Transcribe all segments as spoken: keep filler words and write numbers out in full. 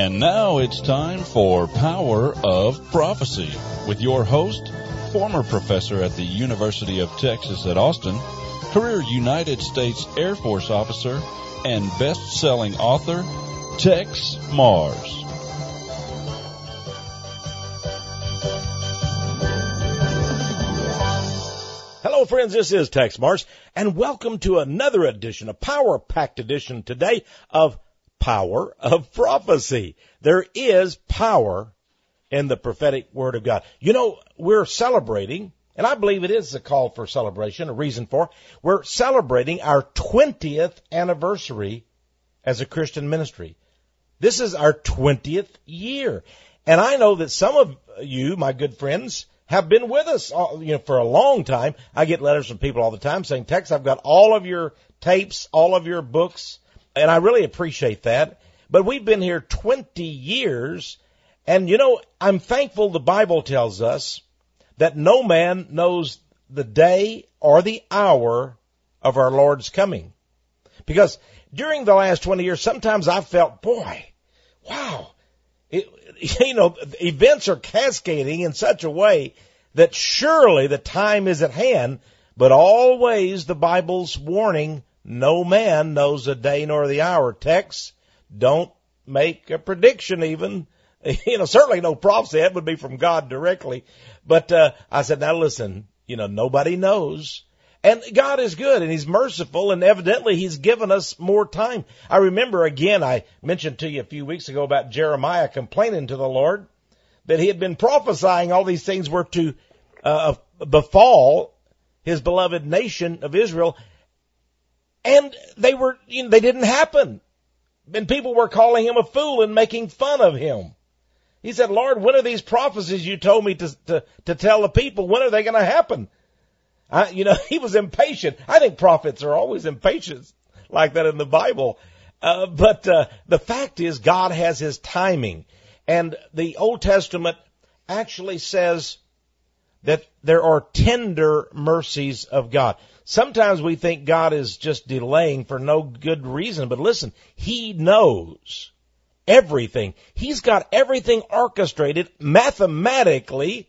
And now it's time for Power of Prophecy with your host, former professor at the University of Texas at Austin, career United States Air Force officer, and best-selling author, Tex Mars. Hello, friends. This is Tex Mars, and welcome to another edition, a power-packed edition today of Power of Prophecy. There is power in the prophetic Word of God. You know, we're celebrating, and I believe it is a call for celebration, a reason for, we're celebrating our twentieth anniversary as a Christian ministry. This is our twentieth year. And I know that some of you, my good friends, have been with us you know, for a long time. I get letters from people all the time saying, Tex, I've got all of your tapes, all of your books, and I really appreciate that. But we've been here twenty years, and, you know, I'm thankful the Bible tells us that no man knows the day or the hour of our Lord's coming. Because during the last twenty years, sometimes I've felt, boy, wow, it, you know, events are cascading in such a way that surely the time is at hand, but always the Bible's warning, no man knows the day nor the hour. Tex, don't make a prediction even. You know, certainly no prophecy. That would be from God directly. But uh, I said, now listen, you know, nobody knows. And God is good, and He's merciful, and evidently He's given us more time. I remember, again, I mentioned to you a few weeks ago about Jeremiah complaining to the Lord that he had been prophesying all these things were to uh, befall his beloved nation of Israel, and they were, you know, they didn't happen. And people were calling him a fool and making fun of him. He said, Lord, when are these prophecies you told me to to, to tell the people, when are they going to happen? I, you know, he was impatient. I think prophets are always impatient like that in the Bible. Uh, but uh, the fact is God has His timing. And the Old Testament actually says that there are tender mercies of God. Sometimes we think God is just delaying for no good reason. But listen, He knows everything. He's got everything orchestrated mathematically,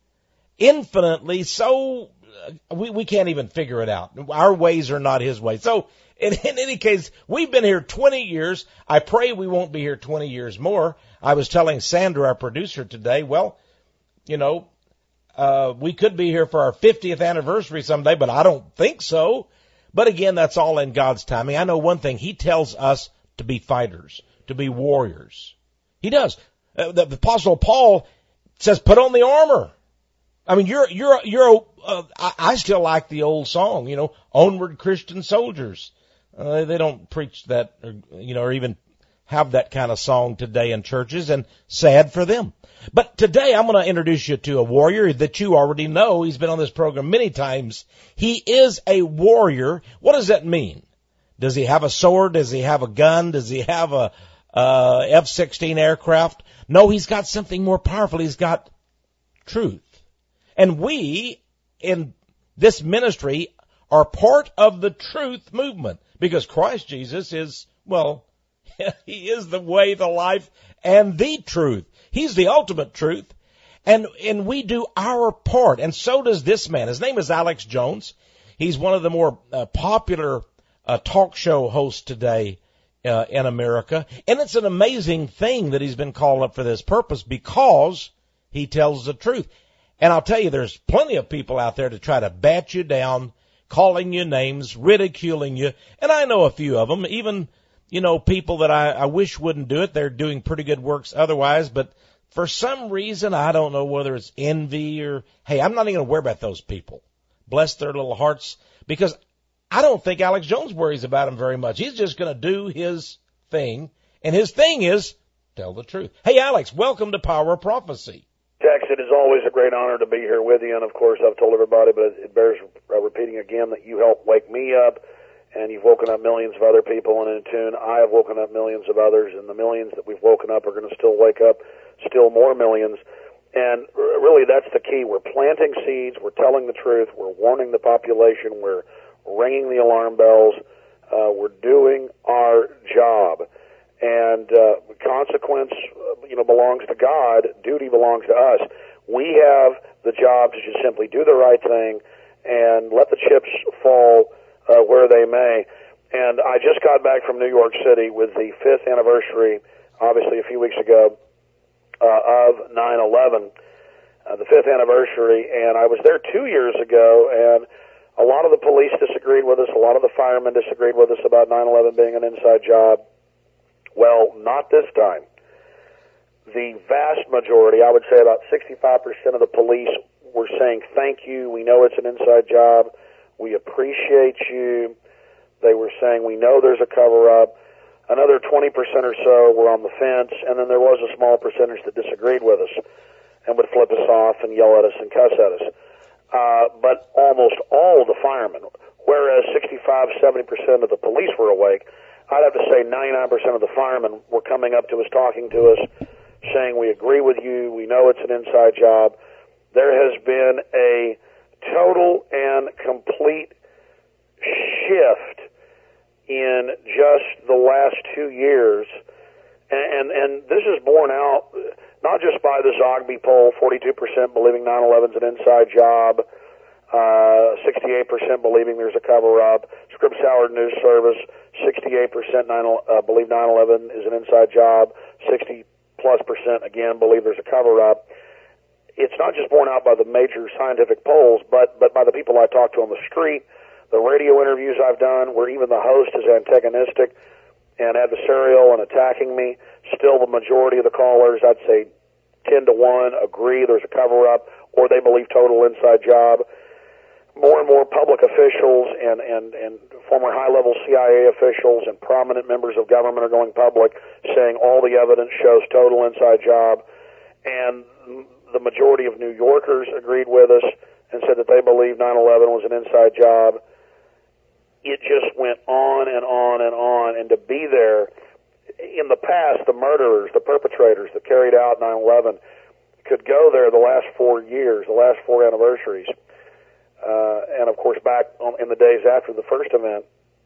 infinitely, so we, we can't even figure it out. Our ways are not His ways. So in, in any case, we've been here twenty years. I pray we won't be here twenty years more. I was telling Sandra, our producer, today, well, you know, uh, we could be here for our fiftieth anniversary someday, but I don't think so. But again, that's all in God's timing. I know one thing. He tells us to be fighters, to be warriors. He does. Uh, the, the Apostle Paul says, put on the armor. I mean, you're, you're, you're, uh, I, I still like the old song, you know, Onward Christian Soldiers. Uh, they don't preach that, or, you know, or even have that kind of song today in churches, and sad for them. But today I'm going to introduce you to a warrior that you already know. He's been on this program many times. He is a warrior. What does that mean? Does he have a sword? Does he have a gun? Does he have a, uh, F sixteen aircraft? No, he's got something more powerful. He's got truth. And we, in this ministry, are part of the truth movement because Christ Jesus is, well, He is the way, the life, and the truth. He's the ultimate truth. And, and we do our part. And so does this man. His name is Alex Jones. He's one of the more uh, popular uh, talk show hosts today uh, in America. And it's an amazing thing that he's been called up for this purpose because he tells the truth. And I'll tell you, there's plenty of people out there to try to bat you down, calling you names, ridiculing you. And I know a few of them, even, you know, people that I, I wish wouldn't do it. They're doing pretty good works otherwise. But for some reason, I don't know whether it's envy or, hey, I'm not even going to worry about those people. Bless their little hearts. Because I don't think Alex Jones worries about them very much. He's just going to do his thing. And his thing is tell the truth. Hey, Alex, welcome to Power of Prophecy. Tex, it is always a great honor to be here with you, and of course I've told everybody, but it bears repeating again that you helped wake me up, and you've woken up millions of other people, and in tune, I have woken up millions of others, and the millions that we've woken up are going to still wake up still more millions, and really that's the key. We're planting seeds, we're telling the truth, we're warning the population, we're ringing the alarm bells, uh, we're doing our job. and uh, consequence, you know, belongs to God. Duty belongs to us. We have the job to just simply do the right thing and let the chips fall uh, where they may. And I just got back from New York City with the fifth anniversary, obviously a few weeks ago, uh, of nine eleven, uh, the fifth anniversary, and I was there two years ago, and a lot of the police disagreed with us, a lot of the firemen disagreed with us about nine eleven being an inside job. Well, not this time. The vast majority, I would say about sixty-five percent of the police were saying, thank you, we know it's an inside job, we appreciate you. They were saying, we know there's a cover-up. Another twenty percent or so were on the fence, and then there was a small percentage that disagreed with us and would flip us off and yell at us and cuss at us. Uh, but almost all of the firemen, whereas sixty-five, seventy percent of the police were awake, I'd have to say ninety-nine percent of the firemen were coming up to us, talking to us, saying, we agree with you, we know it's an inside job. There has been a total and complete shift in just the last two years, and, and, and this is borne out not just by the Zogby poll, forty-two percent believing nine eleven is an inside job, uh, sixty-eight percent believing there's a cover-up, Scripps Howard News Service, sixty-eight percent nine, uh, believe nine eleven is an inside job, sixty plus percent again believe there's a cover-up. It's not just borne out by the major scientific polls, but, but by the people I talk to on the street, the radio interviews I've done, where even the host is antagonistic and adversarial and attacking me. Still, the majority of the callers, I'd say ten to one, agree there's a cover-up, or they believe total inside job. More and more public officials and, and, and former high-level C I A officials and prominent members of government are going public, saying all the evidence shows total inside job. And the majority of New Yorkers agreed with us and said that they believe nine eleven was an inside job. It just went on and on and on, and to be there, in the past, the murderers, the perpetrators that carried out nine eleven could go there the last four years, the last four anniversaries, uh, and of course back on, in the days after the first event,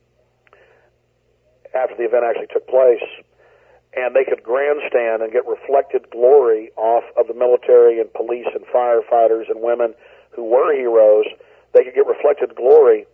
after the event actually took place, and they could grandstand and get reflected glory off of the military and police and firefighters and women who were heroes. They could get reflected glory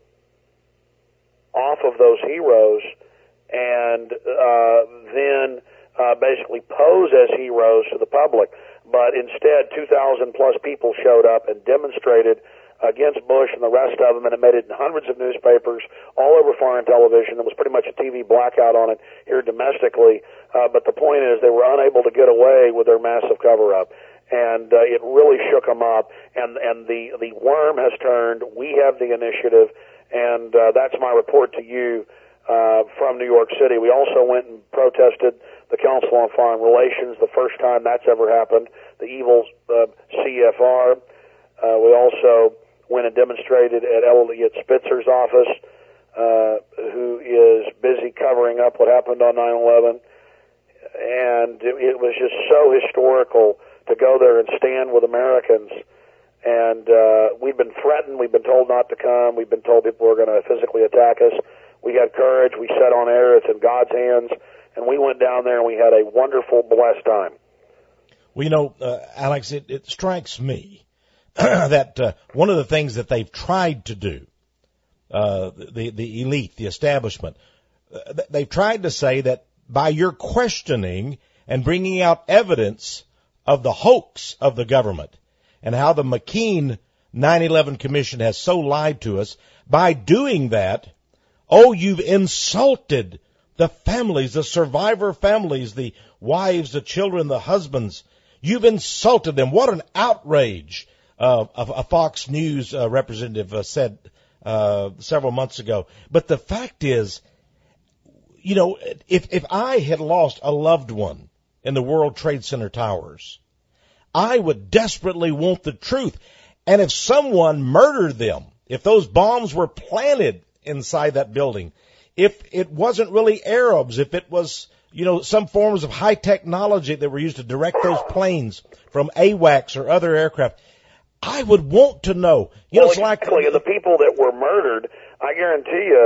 off of those heroes and uh, then uh, basically pose as heroes to the public. But instead, two thousand plus people showed up and demonstrated against Bush and the rest of them, and it made it in hundreds of newspapers, all over foreign television. There was pretty much a T V blackout on it here domestically. Uh, but the point is they were unable to get away with their massive cover-up. And uh, it really shook them up. And, and the, the worm has turned. We have the initiative. And uh, that's my report to you uh, from New York City. We also went and protested the Council on Foreign Relations, the first time that's ever happened, the evil uh, C F R. Uh, we also went and demonstrated at Elliot Spitzer's office, uh, who is busy covering up what happened on nine eleven. And it, it was just so historical to go there and stand with Americans. And uh, we've been threatened. We've been told not to come. We've been told people were going to physically attack us. We had courage. We said on air, it's in God's hands. And we went down there and we had a wonderful, blessed time. Well, you know, uh, Alex, it, it strikes me that uh, one of the things that they've tried to do, uh, the, the elite, the establishment, uh, they've tried to say that by your questioning and bringing out evidence of the hoax of the government, and how the McKean nine eleven Commission has so lied to us, by doing that, oh, you've insulted the families, the survivor families, the wives, the children, the husbands. You've insulted them. What an outrage, uh, a, a Fox News uh, representative uh, said uh, several months ago. But the fact is, you know, if, if I had lost a loved one in the World Trade Center towers, I would desperately want the truth. And if someone murdered them, if those bombs were planted inside that building, if it wasn't really Arabs, if it was, you know, some forms of high technology that were used to direct those planes from AWACS or other aircraft, I would want to know. You well, know, it's exactly. like the people that were murdered, I guarantee you,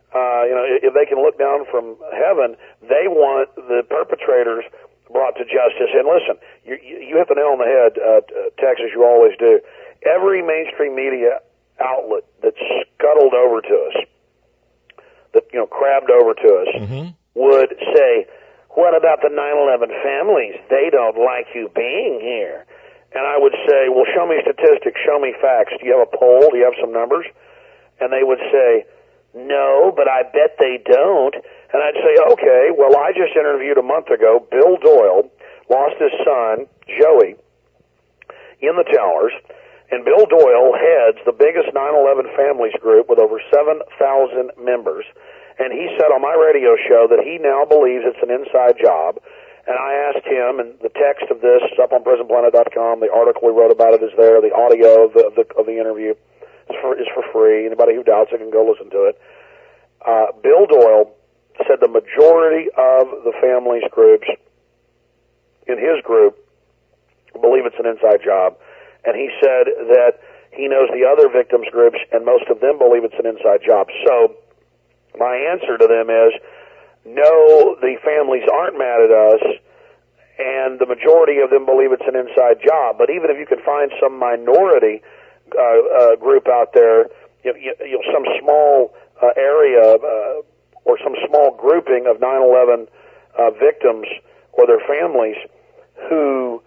Uh, you know, if they can look down from heaven, they want the perpetrators brought to justice. And listen, you, you hit the nail on the head, uh, Tex, as you always do. Every mainstream media outlet that scuttled over to us, that, you know, crabbed over to us, mm-hmm. would say, what about the nine eleven families? They don't like you being here. And I would say, well, show me statistics, show me facts. Do you have a poll? Do you have some numbers? And they would say, no, but I bet they don't. And I'd say, okay, well, I just interviewed a month ago, Bill Doyle lost his son, Joey, in the towers, and Bill Doyle heads the biggest nine eleven families group with over seven thousand members. And he said on my radio show that he now believes it's an inside job. And I asked him, and the text of this is up on prison planet dot com. The article we wrote about it is there. The audio of the, of the, of the interview is for, is for free. Anybody who doubts it can go listen to it. Uh, Bill Doyle said the majority of the families groups in his group believe it's an inside job. And he said that he knows the other victims groups, and most of them believe it's an inside job. So my answer to them is, no, the families aren't mad at us, and the majority of them believe it's an inside job. But even if you can find some minority uh, uh, group out there, you know, you, you know some small uh, area uh, or some small grouping of nine eleven uh, victims or their families who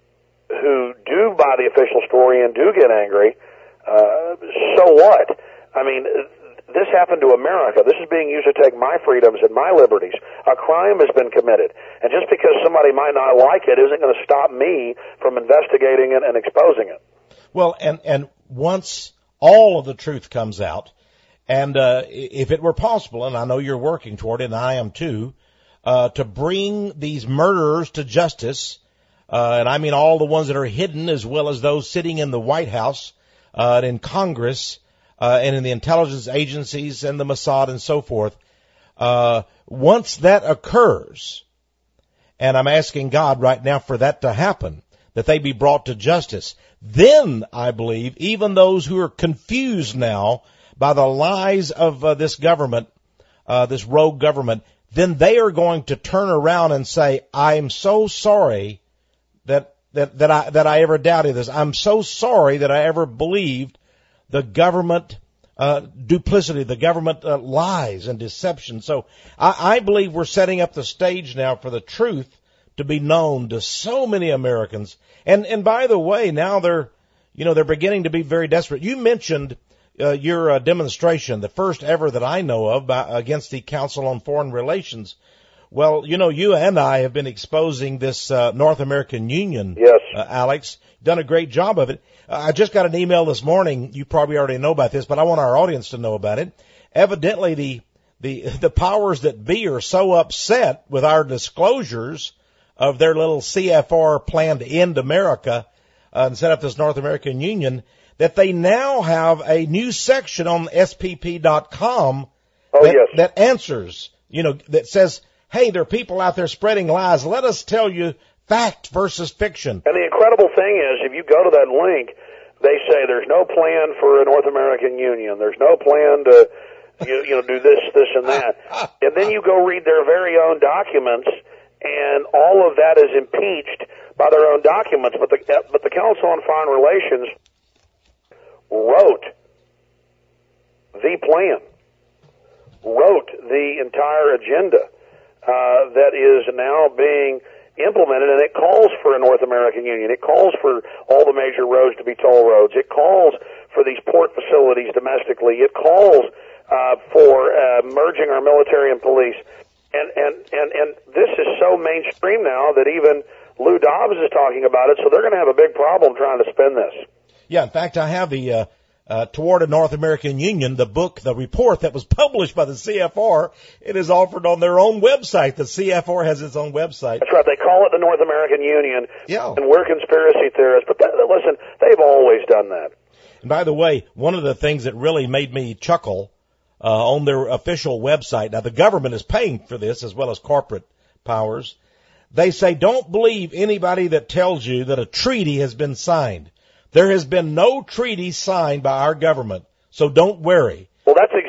who do buy the official story and do get angry, uh, so what? I mean, this happened to America. This is being used to take my freedoms and my liberties. A crime has been committed. And just because somebody might not like it isn't going to stop me from investigating it and exposing it. Well, and, and once all of the truth comes out, and uh, if it were possible, and I know you're working toward it, and I am too, uh, to bring these murderers to justice, uh, and I mean all the ones that are hidden as well as those sitting in the White House uh, and in Congress, Uh, and in the intelligence agencies and the Mossad and so forth, uh, once that occurs, and I'm asking God right now for that to happen, that they be brought to justice, then I believe even those who are confused now by the lies of uh, this government, uh, this rogue government, then they are going to turn around and say, I'm so sorry that, that, that I, that I ever doubted this. I'm so sorry that I ever believed the government uh, duplicity, the government uh, lies and deception. So I, I believe we're setting up the stage now for the truth to be known to so many Americans. And and by the way, now they're, you know, they're beginning to be very desperate. You mentioned uh, your uh, demonstration, the first ever that I know of, by, against the Council on Foreign Relations. Well, you know, you and I have been exposing this uh, North American Union, yes. uh, Alex. Done a great job of it. Uh, I just got an email this morning. You probably already know about this, but I want our audience to know about it. Evidently, the the the powers that be are so upset with our disclosures of their little C F R plan to end America uh, and set up this North American Union that they now have a new section on S P P dot com oh, that, yes. that answers, you know, that says, hey, there are people out there spreading lies. Let us tell you fact versus fiction. And the incredible thing is, if you go to that link, they say there's no plan for a North American Union. There's no plan to, you, you know, do this, this, and that. And then you go read their very own documents, and all of that is impeached by their own documents. But the but the Council on Foreign Relations wrote the plan, wrote the entire agenda uh, that is now being implemented, and it calls for a North American Union. It calls for all the major roads to be toll roads. It calls for these port facilities domestically. It calls uh, for uh, merging our military and police. And, and, and, and this is so mainstream now that even Lou Dobbs is talking about it, so they're going to have a big problem trying to spin this. Yeah, in fact, I have the uh, uh, Toward a North American Union, the book, the report that was published by the C F R. It is offered on their own website. The C F R has its own website. That's right. They call it the North American Union, yeah. And we're conspiracy theorists. But that, listen, they've always done that. And by the way, one of the things that really made me chuckle uh, on their official website, now the government is paying for this as well as corporate powers, they say don't believe anybody that tells you that a treaty has been signed. There has been no treaty signed by our government, so don't worry. Well, that's exactly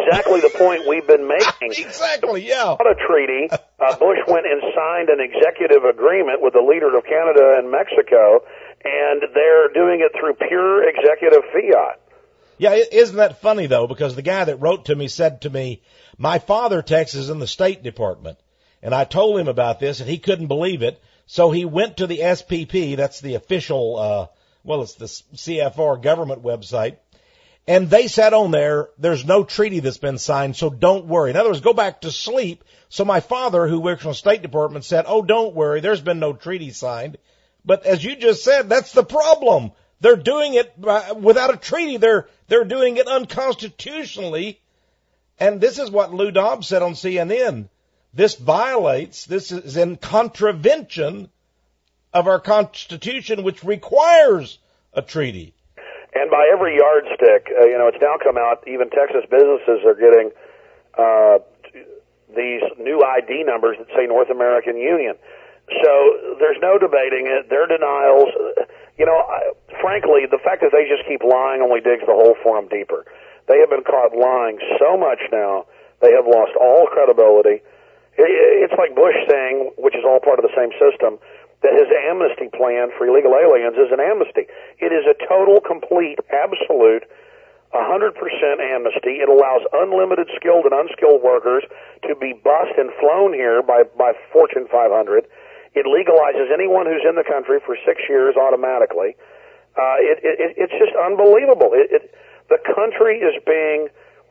exactly the point we've been making. Exactly, yeah. Not a treaty. Uh, Bush went and signed an executive agreement with the leader of Canada and Mexico, and they're doing it through pure executive fiat. Yeah, isn't that funny, though? Because the guy that wrote to me said to me, my father, Tex, is in the State Department. And I told him about this, and he couldn't believe it. So he went to the S P P, that's the official, uh, well, it's the C F R government website, and they said on there, there's no treaty that's been signed, so don't worry. In other words, go back to sleep. So my father, who works in the State Department, said, oh, don't worry, there's been no treaty signed. But as you just said, that's the problem. They're doing it without a treaty. They're, they're doing it unconstitutionally. And this is what Lou Dobbs said on C N N. This violates, this is in contravention of our Constitution, which requires a treaty. And by every yardstick, uh, you know, it's now come out, even Texas businesses are getting uh, these new I D numbers that say North American Union. So there's no debating it. Their denials, you know, I, frankly, the fact that they just keep lying only digs the hole for them deeper. They have been caught lying so much now, they have lost all credibility. It's like Bush saying, which is all part of the same system, that his amnesty plan for illegal aliens is an amnesty. It is a total, complete, absolute, one hundred percent amnesty. It allows unlimited skilled and unskilled workers to be bussed and flown here by, by Fortune five hundred. It legalizes anyone who's in the country for six years automatically. Uh, it, it, it's just unbelievable. It, it, the country is being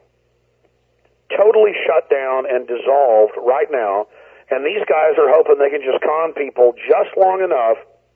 totally shut down and dissolved right now, and these guys are hoping they can just con people just long enough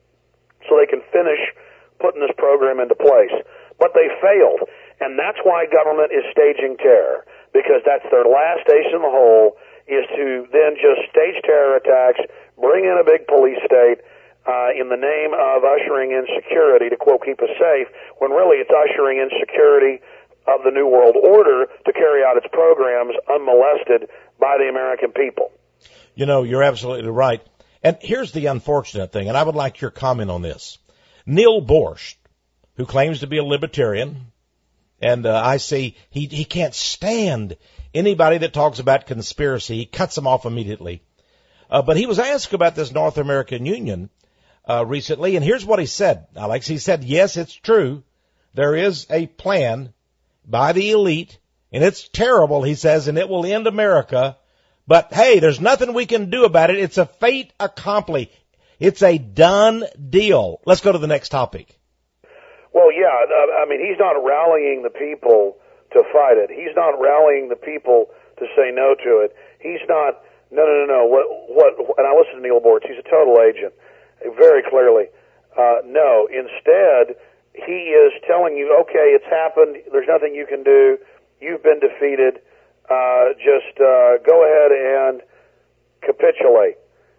so they can finish putting this program into place. But they failed, and that's why government is staging terror, because that's their last ace in the hole, is to then just stage terror attacks, bring in a big police state uh, in the name of ushering in security to, quote, keep us safe, when really it's ushering in security of the New World Order to carry out its programs unmolested by the American people. You know, you're absolutely right. And here's the unfortunate thing, and I would like your comment on this. Neil Borscht, who claims to be a libertarian, and uh, I see he, he can't stand anybody that talks about conspiracy. He cuts them off immediately. Uh, but he was asked about this North American Union uh, recently, and here's what he said, Alex. He said, yes, it's true. There is a plan by the elite, and it's terrible, he says, and it will end America. But, hey, there's nothing we can do about it. It's a fait accompli. It's a done deal. Let's go to the next topic. Well, yeah, I mean, he's not rallying the people to fight it. He's not rallying the people to say no to it. He's not, no, no, no, no. What, what, and I listen to Neil Borscht. He's a total agent, very clearly. Uh, no, instead, he is telling you, okay, it's happened. There's nothing you can do. You've been defeated. Uh, just uh, go ahead and capitulate.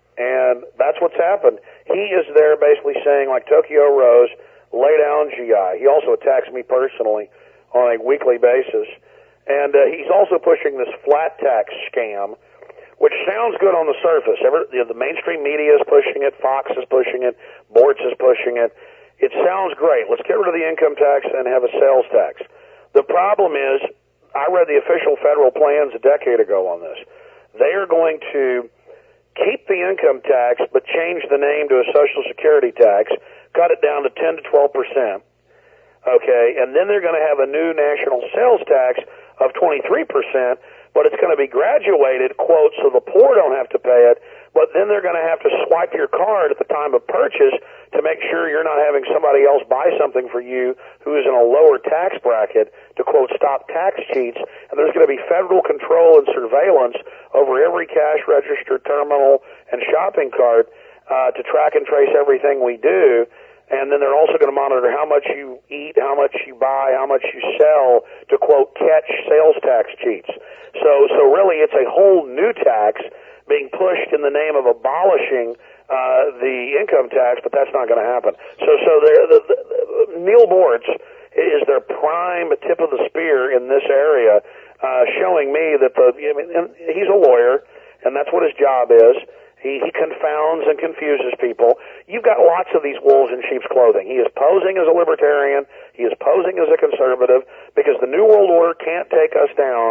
And that's what's happened. He is there basically saying, like Tokyo Rose, lay down, G I. He also attacks me personally on a weekly basis. And uh, he's also pushing this flat tax scam, which sounds good on the surface. Every, you know, the mainstream media is pushing it. Fox is pushing it. Boortz is pushing it. It sounds great. Let's get rid of the income tax and have a sales tax. The problem is, I read the official federal plans a decade ago on this. They are going to keep the income tax but change the name to a Social Security tax, cut it down to ten to twelve percent, okay, and then they're going to have a new national sales tax of twenty-three percent, but it's going to be graduated, quote, so the poor don't have to pay it, but then they're going to have to swipe your card at the time of purchase to make sure you're not having somebody else buy something for you who is in a lower tax bracket to, quote, stop tax cheats. And there's going to be federal control and surveillance over every cash register, terminal, and shopping cart uh, to track and trace everything we do. And then they're also going to monitor how much you eat, how much you buy, how much you sell to, quote, catch sales tax cheats. So, so really it's a whole new tax being pushed in the name of abolishing uh, the income tax, but that's not going to happen. So, so the, the, the, Neil Boortz is their prime tip of the spear in this area, uh, showing me that the, I mean, and he's a lawyer, and that's what his job is. He, he confounds and confuses people. You've got lots of these wolves in sheep's clothing. He is posing as a libertarian. He is posing as a conservative because the New World Order can't take us down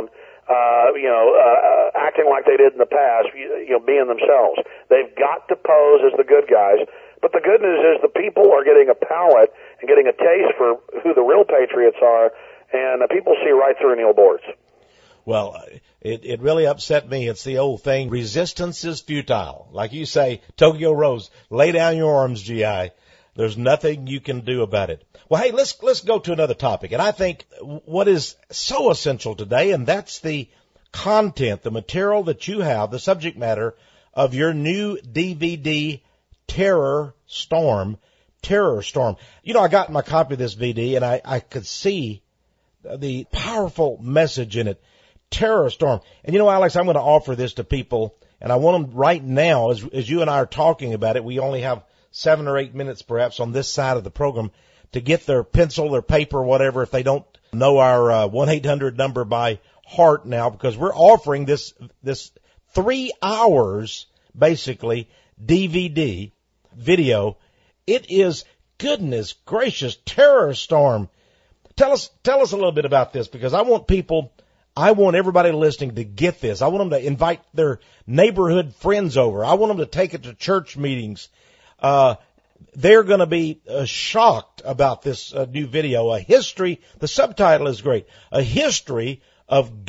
uh, you know, uh, acting like they did in the past, you, you know, being themselves. They've got to pose as the good guys. But the good news is the people are getting a palate and getting a taste for who the real patriots are, and uh, people see right through Neal Boortz. Well, it, it really upset me. It's the old thing, resistance is futile. Like you say, Tokyo Rose, lay down your arms, G I. There's nothing you can do about it. Well, hey, let's let's go to another topic. And I think what is so essential today, and that's the content, the material that you have, the subject matter of your new D V D, Terror Storm. Terror Storm. You know, I got my copy of this V D, and I, I could see the powerful message in it. Terror Storm. And you know, Alex, I'm going to offer this to people, and I want them right now, as, as you and I are talking about it, we only have seven or eight minutes perhaps on this side of the program to get their pencil, their paper, whatever, if they don't know our uh, one eight hundred number by heart now, because we're offering this, this three hours, basically, D V D video. It is, goodness gracious, Terror Storm. Tell us, tell us a little bit about this, because I want people, I want everybody listening to get this. I want them to invite their neighborhood friends over. I want them to take it to church meetings. Uh, they're going to be uh, shocked about this uh, new video, a history, the subtitle is great, a history of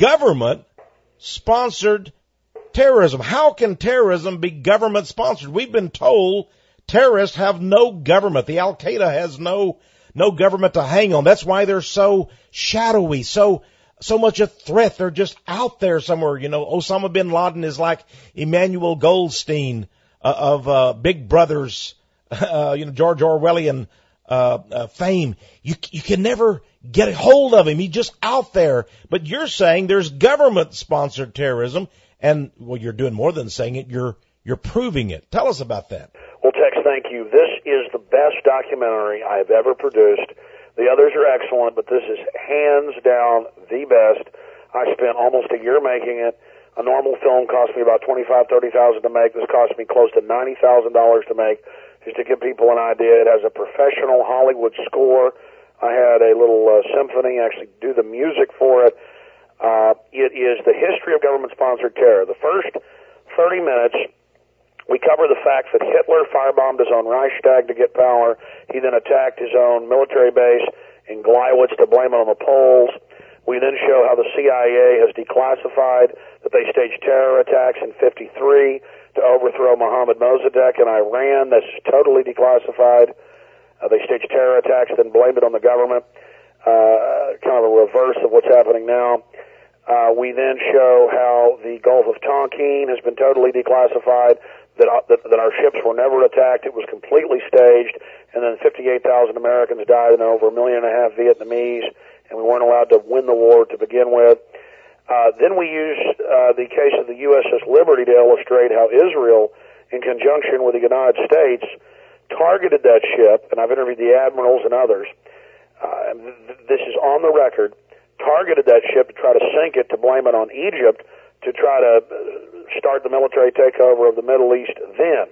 government-sponsored terrorism. How can terrorism be government-sponsored? We've been told terrorists have no government. The Al-Qaeda has no no government to hang on. That's why they're so shadowy, so so much a threat. They're just out there somewhere. You know, Osama bin Laden is like Emmanuel Goldstein uh, of uh, Big Brother's, uh, you know, George Orwellian uh, uh, fame. You you can never get a hold of him. He's just out there. But you're saying there's government-sponsored terrorism, and well, you're doing more than saying it. You're you're proving it. Tell us about that. Well, Tex, thank you. This is the best documentary I have ever produced. The others are excellent, but this is hands down the best. I spent almost a year making it. A normal film cost me about twenty-five, thirty thousand to make. This cost me close to ninety thousand dollars to make. Just to give people an idea, it has a professional Hollywood score. I had a little uh, symphony actually do the music for it. Uh, it is the history of government-sponsored terror. The first thirty minutes, we cover the fact that Hitler firebombed his own Reichstag to get power. He then attacked his own military base in Gleiwitz to blame it on the Poles. We then show how the C I A has declassified that they staged terror attacks in fifty-three to overthrow Mohammad Mossadegh in Iran. That's totally declassified. Uh, they staged terror attacks, then blamed it on the government. Uh, kind of a reverse of what's happening now. Uh, we then show how the Gulf of Tonkin has been totally declassified, that, uh, that, that our ships were never attacked. It was completely staged, and then fifty-eight thousand Americans died and over a million and a half Vietnamese, and we weren't allowed to win the war to begin with. Uh, then we use uh, the case of the U S S Liberty to illustrate how Israel, in conjunction with the United States, targeted that ship, and I've interviewed the admirals and others, uh, and th- this is on the record, targeted that ship to try to sink it, to blame it on Egypt, to try to start the military takeover of the Middle East then.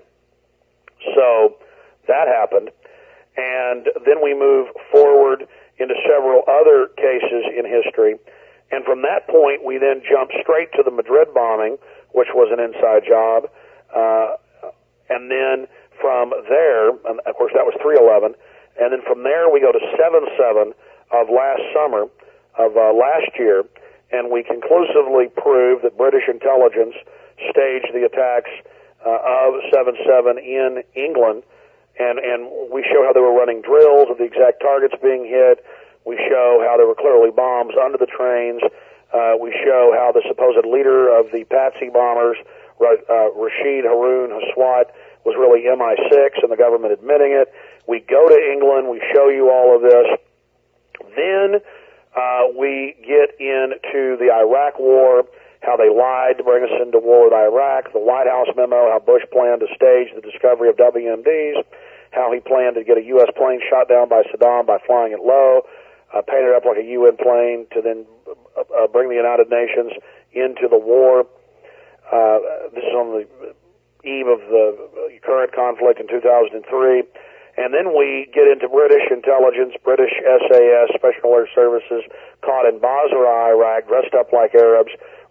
So that happened. And then we move forward into several other cases in history. And from that point, we then jump straight to the Madrid bombing, which was an inside job. Uh, and then from there, and of course that was three eleven, and then from there we go to seven seven of last summer, of uh, last year, and we conclusively prove that British intelligence staged the attacks uh, of seven seven in England, and, and we show how they were running drills of the exact targets being hit. We show how there were clearly bombs under the trains. Uh, we show how the supposed leader of the Patsy bombers, uh, Rashid Haroun Haswat, was really M I six, and the government admitting it. We go to England. We show you all of this. Then uh, we get into the Iraq War, how they lied to bring us into war with Iraq, the White House memo, how Bush planned to stage the discovery of W M Ds, how he planned to get a U S plane shot down by Saddam by flying it low, uh, paint it up like a U N plane to then uh, bring the United Nations into the war. Uh, this is on the eve of the current conflict in two thousand three. And then we get into British intelligence, British S A S, Special Air Services, caught in Basra, Iraq, dressed up like Arabs,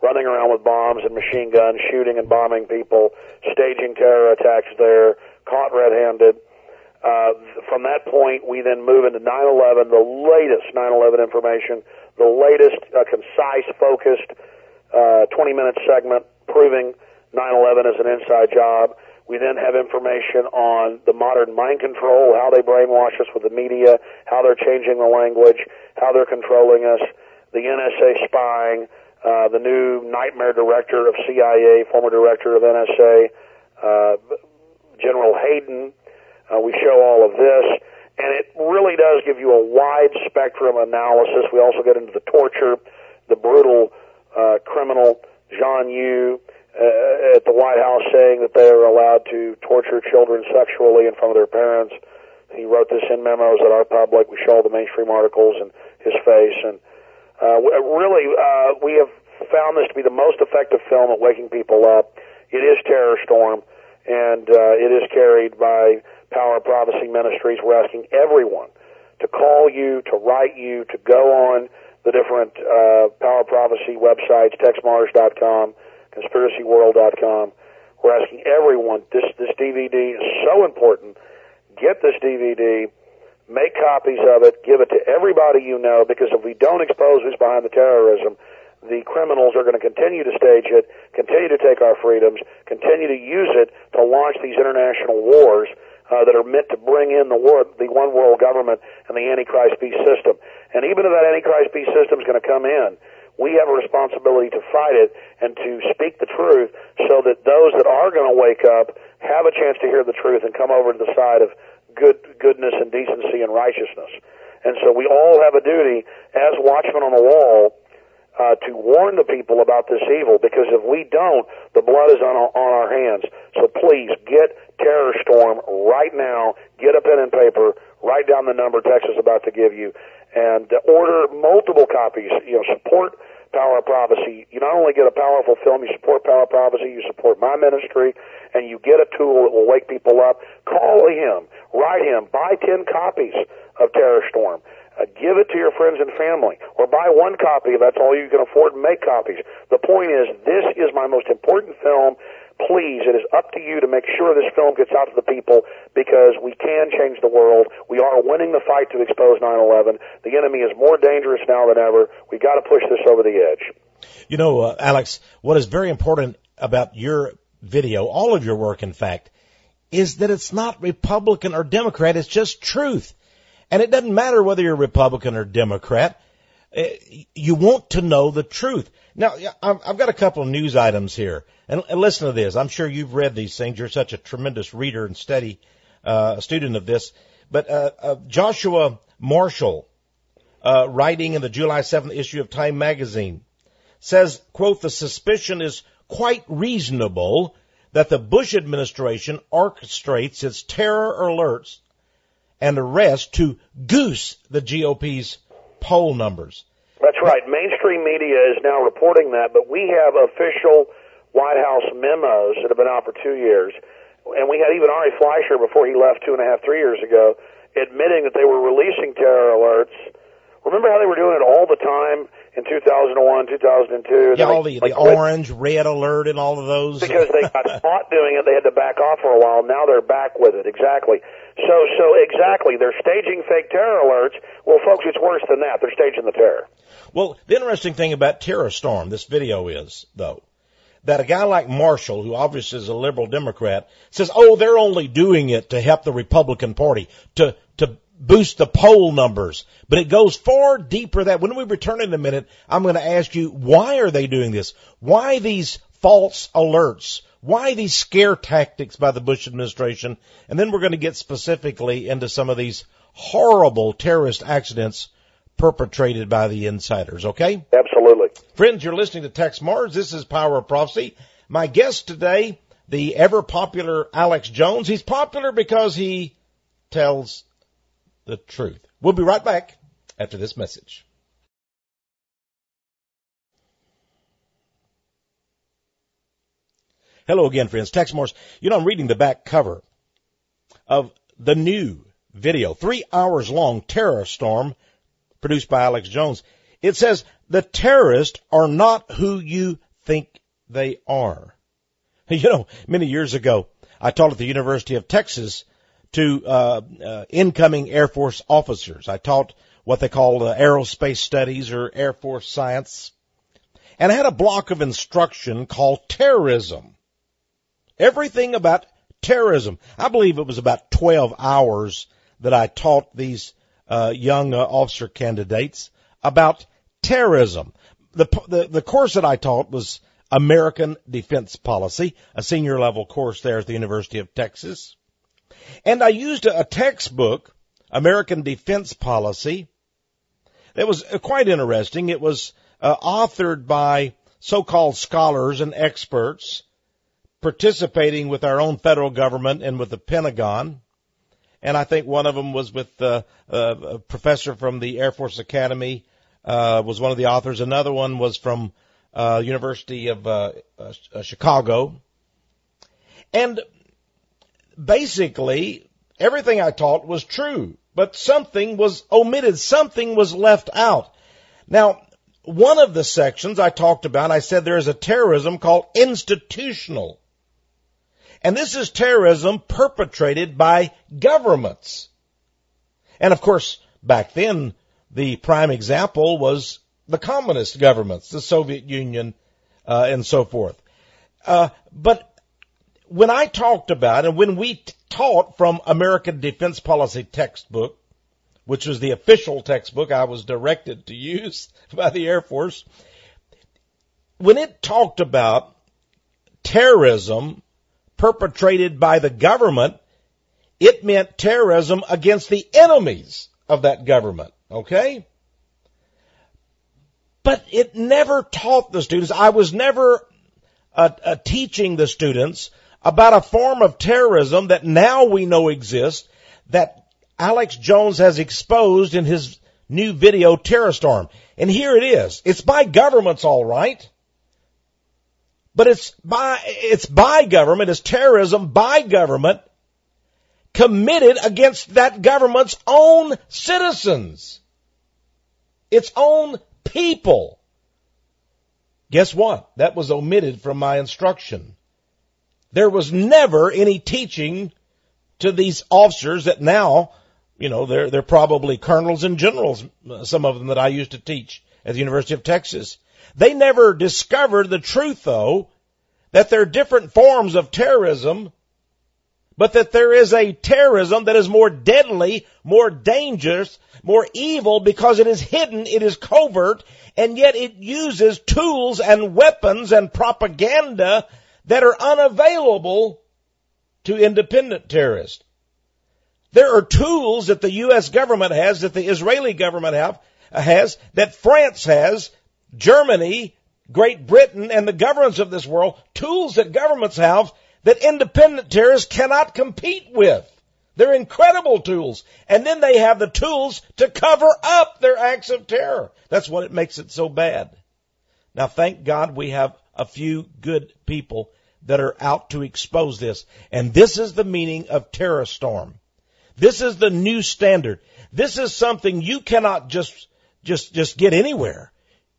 running around with bombs and machine guns, shooting and bombing people, staging terror attacks there, caught red-handed. Uh, from that point, we then move into nine eleven, the latest nine eleven information, the latest uh, concise, focused uh, twenty-minute segment proving nine eleven is an inside job. We then have information on the modern mind control, how they brainwash us with the media, how they're changing the language, how they're controlling us, the N S A spying, uh, the new nightmare director of C I A, former director of N S A, uh, General Hayden. Uh, we show all of this, and it really does give you a wide spectrum analysis. We also get into the torture, the brutal uh, criminal John Yoo uh, at the White House saying that they are allowed to torture children sexually in front of their parents. He wrote this in memos at our public. We show all the mainstream articles and his face, and uh, really uh, we have found this to be the most effective film at waking people up. It is Terror Storm, and uh, it is carried by Power of Prophecy Ministries. We're asking everyone to call you, to write you, to go on the different uh, Power of Prophecy websites, tex mars dot com, conspiracy world dot com. We're asking everyone, this, this D V D is so important. Get this D V D, make copies of it, give it to everybody you know, because if we don't expose who's behind the terrorism, the criminals are going to continue to stage it, continue to take our freedoms, continue to use it to launch these international wars Uh, that are meant to bring in the world, the one world government and the Antichrist beast system. And even if that Antichrist beast system is going to come in, we have a responsibility to fight it and to speak the truth so that those that are going to wake up have a chance to hear the truth and come over to the side of good goodness and decency and righteousness. And so we all have a duty as watchmen on the wall Uh, to warn the people about this evil, because if we don't, the blood is on our, on our hands. So please get Terror Storm right now. Get a pen and paper. Write down the number Tex is about to give you, and uh, order multiple copies. You know, support Power of Prophecy. You not only get a powerful film, you support Power of Prophecy, you support my ministry, and you get a tool that will wake people up. Call him, write him, buy ten copies of Terror Storm. Uh, give it to your friends and family, or buy one copy if that's all you can afford, and make copies. The point is, this is my most important film. Please, it is up to you to make sure this film gets out to the people, because we can change the world. We are winning the fight to expose nine eleven. The enemy is more dangerous now than ever. We've got to push this over the edge. You know, uh, Alex, what is very important about your video, all of your work, in fact, is that it's not Republican or Democrat. It's just truth. And it doesn't matter whether you're Republican or Democrat. You want to know the truth. Now, I've got a couple of news items here. And listen to this. I'm sure you've read these things. You're such a tremendous reader and study uh, student of this. But uh, uh, Joshua Marshall, uh, writing in the July seventh issue of Time magazine, says, quote, "The suspicion is quite reasonable that the Bush administration orchestrates its terror alerts and arrest to goose the G O P's poll numbers." That's right. Mainstream media is now reporting that, but we have official White House memos that have been out for two years. And we had even Ari Fleischer, before he left two and a half, three years ago, admitting that they were releasing terror alerts. Remember how they were doing it all the time in two thousand one, two thousand two? Yeah, all the, like, the orange, red alert and all of those. Because they got caught doing it, they had to back off for a while. Now they're back with it. Exactly. So, so exactly. They're staging fake terror alerts. Well, folks, it's worse than that. They're staging the terror. Well, the interesting thing about Terror Storm, this video is, though, that a guy like Marshall, who obviously is a liberal Democrat, says, oh, they're only doing it to help the Republican Party, to, to boost the poll numbers. But it goes far deeper than that. When we return in a minute, I'm going to ask you, why are they doing this? Why these false alerts? Why these scare tactics by the Bush administration? And then we're going to get specifically into some of these horrible terrorist accidents perpetrated by the insiders, okay? Absolutely. Friends, you're listening to Tex Mars. This is Power of Prophecy. My guest today, the ever-popular Alex Jones. He's popular because he tells the truth. We'll be right back after this message. Hello again, friends. Tex Mars. You know, I'm reading the back cover of the new video, three hours long, Terror Storm, produced by Alex Jones. It says, the terrorists are not who you think they are. You know, many years ago, I taught at the University of Texas to uh, uh incoming Air Force officers. I taught what they called uh, aerospace studies or Air Force science. And I had a block of instruction called terrorism. Everything about terrorism. I believe it was about twelve hours that I taught these uh, young uh, officer candidates about terrorism. The, the the course that I taught was American Defense Policy, a senior level course there at the University of Texas. And I used a, a textbook, American Defense Policy, that was quite interesting. It was uh, authored by so-called scholars and experts participating with our own federal government and with the Pentagon. And I think one of them was with uh, uh, a professor from the Air Force Academy, uh, was one of the authors. Another one was from uh, University of uh, uh, Chicago. And basically, everything I taught was true, but something was omitted. Something was left out. Now, one of the sections I talked about, I said there is a terrorism called institutional. And this is terrorism perpetrated by governments. And of course, back then, the prime example was the communist governments, the Soviet Union, uh, and so forth. Uh, but when I talked about, and when we t- taught from American Defense Policy textbook, which was the official textbook I was directed to use by the Air Force, when it talked about terrorism perpetrated by the government, it meant terrorism against the enemies of that government, okay? But it never taught the students. I was never uh, uh, teaching the students about a form of terrorism that now we know exists, that Alex Jones has exposed in his new video, Terror Storm. And here it is. It's by governments, all right. But it's by, it's by government, it's terrorism by government committed against that government's own citizens. Its own people. Guess what? That was omitted from my instruction. There was never any teaching to these officers that now, you know, they're, they're probably colonels and generals, some of them that I used to teach at the University of Texas. They never discovered the truth, though, that there are different forms of terrorism, but that there is a terrorism that is more deadly, more dangerous, more evil because it is hidden, it is covert, and yet it uses tools and weapons and propaganda that are unavailable to independent terrorists. There are tools that the U S government has, that the Israeli government have, has, that France has, Germany, Great Britain, and the governments of this world, tools that governments have that independent terrorists cannot compete with. They're incredible tools. And then they have the tools to cover up their acts of terror. That's what it makes it so bad. Now, thank God we have a few good people that are out to expose this. And this is the meaning of Terror Storm. This is the new standard. This is something you cannot just, just, just get anywhere.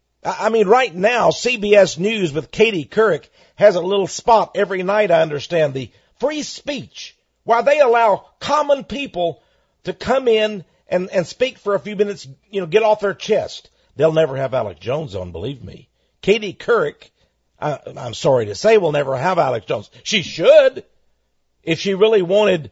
I mean, right now, C B S News with Katie Couric has a little spot every night, I understand, the free speech, while they allow common people to come in and, and speak for a few minutes, you know, get off their chest. They'll never have Alex Jones on, believe me. Katie Couric, I, I'm sorry to say, will never have Alex Jones. She should, if she really wanted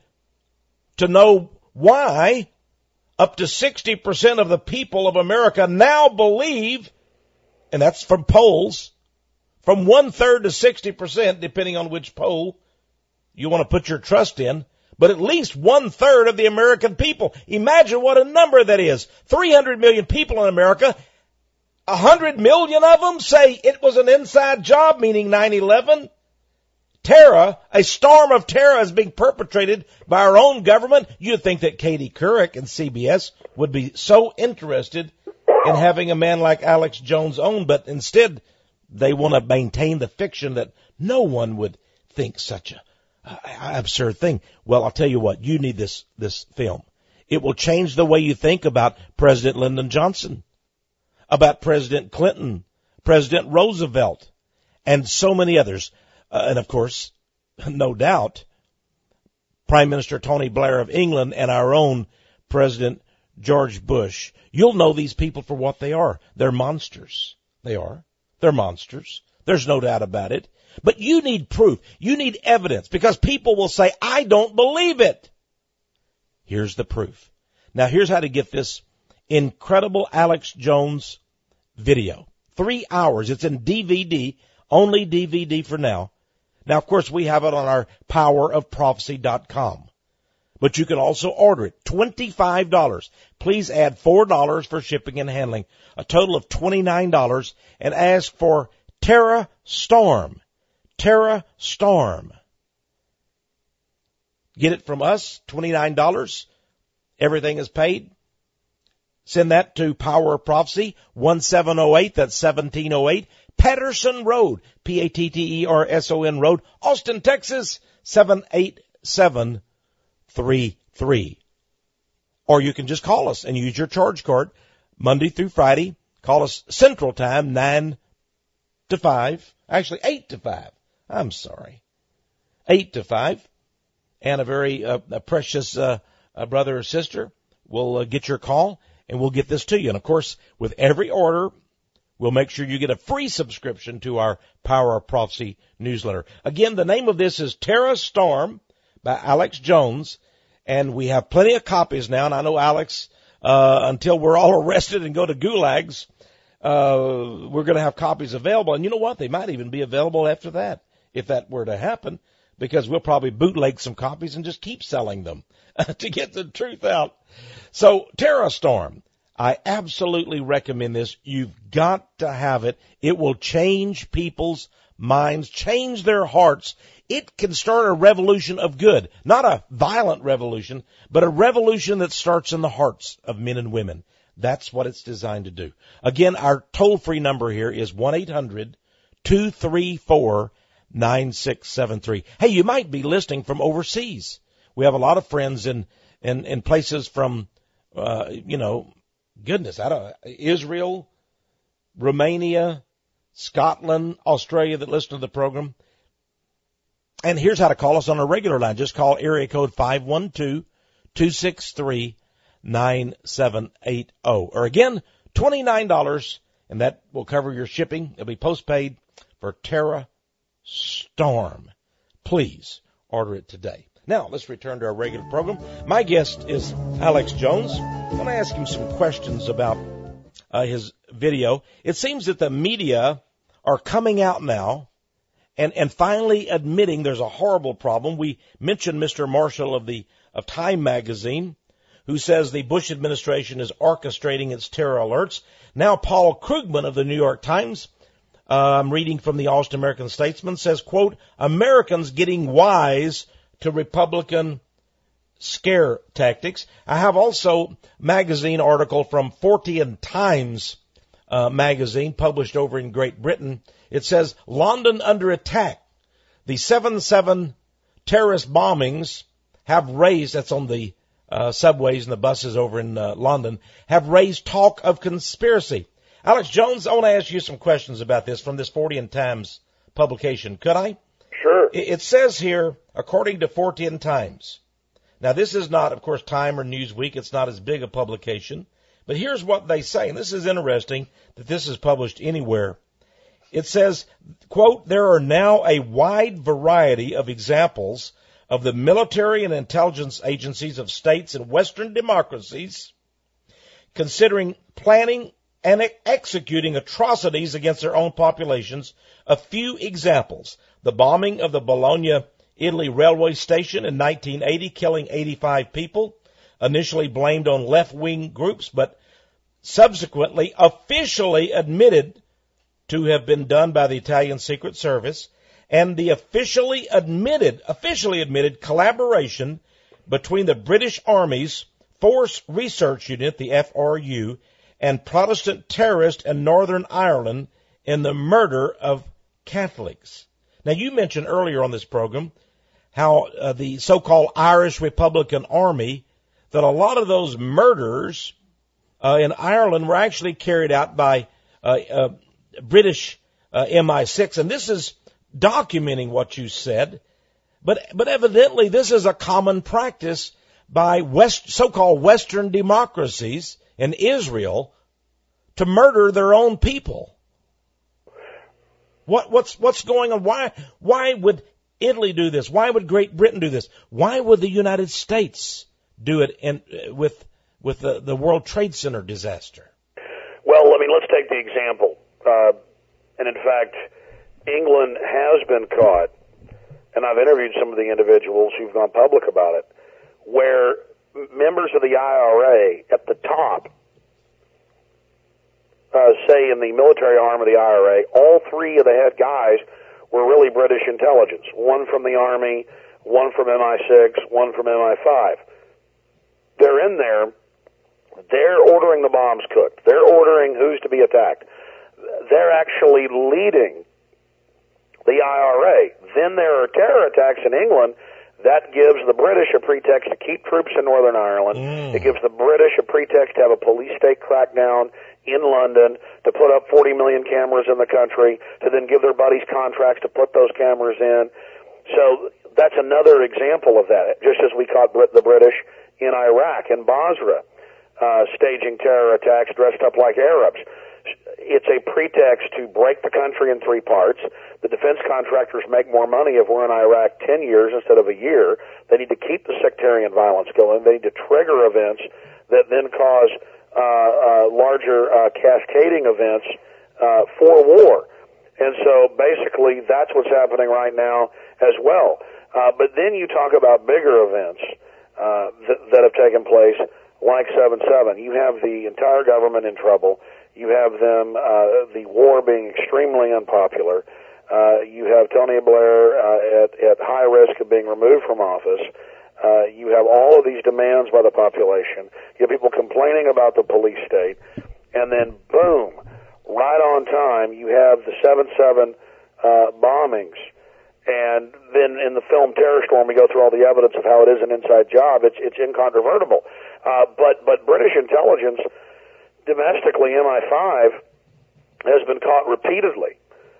to know why up to sixty percent of the people of America now believe, and that's from polls, from one-third to sixty percent, depending on which poll you want to put your trust in, but at least one-third of the American people. Imagine what a number that is. three hundred million people in America, one hundred million of them say it was an inside job, meaning nine eleven. Terror, a storm of terror is being perpetrated by our own government. You'd think that Katie Couric and C B S would be so interested in having a man like Alex Jones on, but instead they want to maintain the fiction that no one would think such a uh, absurd thing. Well, I'll tell you what, you need this, this film. It will change the way you think about President Lyndon Johnson, about President Clinton, President Roosevelt, and so many others. Uh, and of course, no doubt, Prime Minister Tony Blair of England and our own President George Bush. You'll know these people for what they are. They're monsters. They are. They're monsters. There's no doubt about it. But you need proof. You need evidence, because people will say, I don't believe it. Here's the proof. Now, here's how to get this incredible Alex Jones video. Three hours. It's in D V D, only D V D for now. Now, of course, we have it on our power of prophecy dot com. But you can also order it. twenty-five dollars. Please add four dollars for shipping and handling. A total of twenty-nine dollars. And ask for Terra Storm. Terra Storm. Get it from us, twenty-nine dollars. Everything is paid. Send that to Power of Prophecy, one seven oh eight, that's seventeen oh eight, Patterson Road, P A T T E R S O N Road, Austin, Texas, seven eight seven three three. Or you can just call us and use your charge card Monday through Friday. Call us Central Time, nine to five, actually eight to five. I'm sorry. eight to five. And a very uh, a precious uh, a brother or sister will uh, get your call, and we'll get this to you. And, of course, with every order, we'll make sure you get a free subscription to our Power of Prophecy newsletter. Again, the name of this is Terra Storm by Alex Jones, and we have plenty of copies now. And I know Alex, uh, until we're all arrested and go to gulags, uh, we're going to have copies available. And you know what? They might even be available after that, if that were to happen, because we'll probably bootleg some copies and just keep selling them to get the truth out. So, Terra Storm, I absolutely recommend this. You've got to have it. It will change people's minds, change their hearts. It can start a revolution of good, not a violent revolution, but a revolution that starts in the hearts of men and women. That's what it's designed to do. Again, our toll-free number here is one eight hundred two three four nine six seven three. Hey, you might be listening from overseas. We have a lot of friends in, in, in places from, uh, you know, goodness, I don't know, Israel, Romania, Scotland, Australia that listen to the program. And here's how to call us on a regular line. Just call area code five one two, two six three, nine seven eight zero. Or again, twenty-nine dollars, and that will cover your shipping. It'll be postpaid for Terra Storm. Please order it today. Now, let's return to our regular program. My guest is Alex Jones. I want to ask him some questions about uh, his video. It seems that the media are coming out now and, and finally admitting there's a horrible problem. We mentioned Mister Marshall of the of Time magazine, who says the Bush administration is orchestrating its terror alerts. Now, Paul Krugman of the New York Times, uh, I'm reading from the Austin American Statesman, says, quote, Americans getting wise to Republican scare tactics. I have also a magazine article from Fortean Times uh, magazine published over in Great Britain. It says, London under attack. The seven seven terrorist bombings have raised, that's on the uh, subways and the buses over in uh, London, have raised talk of conspiracy. Alex Jones, I want to ask you some questions about this from this Fortean Times publication. Could I? Sure. It says here, according to Fortean Times, now this is not, of course, Time or Newsweek. It's not as big a publication. But here's what they say, and this is interesting that this is published anywhere. It says, quote, there are now a wide variety of examples of the military and intelligence agencies of states and Western democracies considering planning and executing atrocities against their own populations. A few examples. The bombing of the Bologna, Italy railway station in nineteen eighty, killing eighty-five people, initially blamed on left-wing groups, but subsequently officially admitted to have been done by the Italian Secret Service, and the officially admitted, officially admitted collaboration between the British Army's Force Research Unit, the F R U, and Protestant terrorists in Northern Ireland in the murder of Catholics. Now, you mentioned earlier on this program how uh, the so-called Irish Republican Army, that a lot of those murders uh, in Ireland were actually carried out by uh, uh, British uh, M I six, and this is documenting what you said. But but evidently, this is a common practice by West, so-called Western democracies in Israel to murder their own people. What what's what's going on? Why why would Italy do this? Why would Great Britain do this? Why would the United States do it in, with with the, the World Trade Center disaster? Well, I mean, let's take the example. Uh, and in fact, England has been caught, and I've interviewed some of the individuals who've gone public about it, where members of the I R A at the top, uh, say in the military arm of the I R A, all three of the head guys were really British intelligence. One from the Army, one from M I six, one from M I five. They're in there. They're ordering the bombs cooked. They're ordering who's to be attacked. They're actually leading the I R A. Then there are terror attacks in England. That gives the British a pretext to keep troops in Northern Ireland. Mm. It gives the British a pretext to have a police state crackdown in London, to put up forty million cameras in the country, to then give their buddies contracts to put those cameras in. So that's another example of that, just as we caught the British in Iraq and Basra, uh, staging terror attacks dressed up like Arabs. It's a pretext to break the country in three parts. The defense contractors make more money if we're in Iraq ten years instead of a year. They need to keep the sectarian violence going. They need to trigger events that then cause uh, uh, larger uh, cascading events uh, for war. And so basically that's what's happening right now as well. Uh, but then you talk about bigger events uh, th- that have taken place, like seven seven. You have the entire government in trouble. You have them, uh, the war being extremely unpopular. Uh, you have Tony Blair uh, at, at high risk of being removed from office. Uh, you have all of these demands by the population. You have people complaining about the police state. And then, boom, right on time, you have the seven seven uh, bombings. And then in the film Terror Storm, we go through all the evidence of how it is an inside job. It's, it's incontrovertible. Uh, but, but British intelligence, domestically, M I five, has been caught repeatedly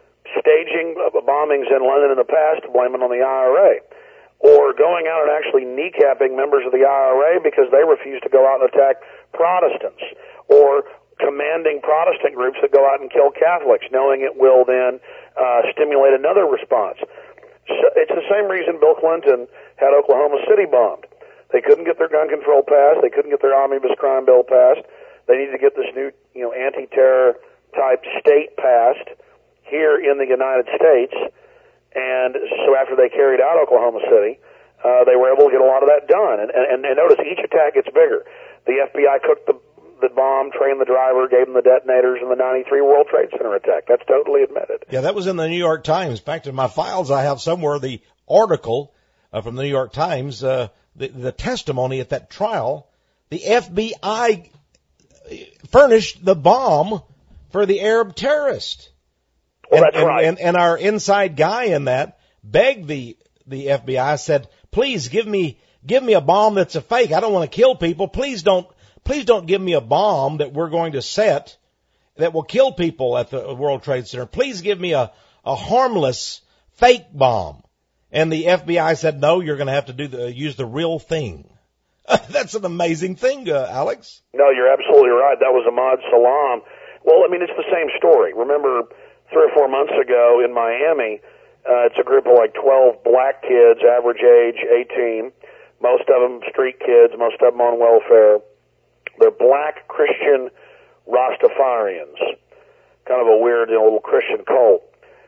staging bombings in London in the past, blaming on the I R A, or going out and actually kneecapping members of the I R A because they refuse to go out and attack Protestants, or commanding Protestant groups that go out and kill Catholics, knowing it will then uh, stimulate another response. So it's the same reason Bill Clinton had Oklahoma City bombed. They couldn't get their gun control passed. They couldn't get their omnibus crime bill passed. They need to get this new, you know, anti-terror type state passed here in the United States. And so after they carried out Oklahoma City, uh, they were able to get a lot of that done. And, and, and notice each attack gets bigger. The F B I cooked the, the bomb, trained the driver, gave them the detonators in the ninety-three World Trade Center attack. That's totally admitted. Yeah, that was in the New York Times. In fact, in my files, I have somewhere the article uh, from the New York Times, uh, the, the testimony at that trial. The F B I furnished the bomb for the Arab terrorist. Well, and, that's and, right. And, and our inside guy in that begged the, the F B I, said, please give me, give me a bomb that's a fake. I don't want to kill people. Please don't, please don't give me a bomb that we're going to set that will kill people at the World Trade Center. Please give me a, a harmless fake bomb. And the F B I said, no, you're going to have to do the, use the real thing. That's an amazing thing, uh, Alex. No, you're absolutely right. That was Ahmad Salam. Well, I mean, it's the same story. Remember, three or four months ago in Miami, uh, it's a group of like twelve black kids, average age eighteen, most of them street kids, most of them on welfare. They're black Christian Rastafarians, kind of a weird, you know, little Christian cult.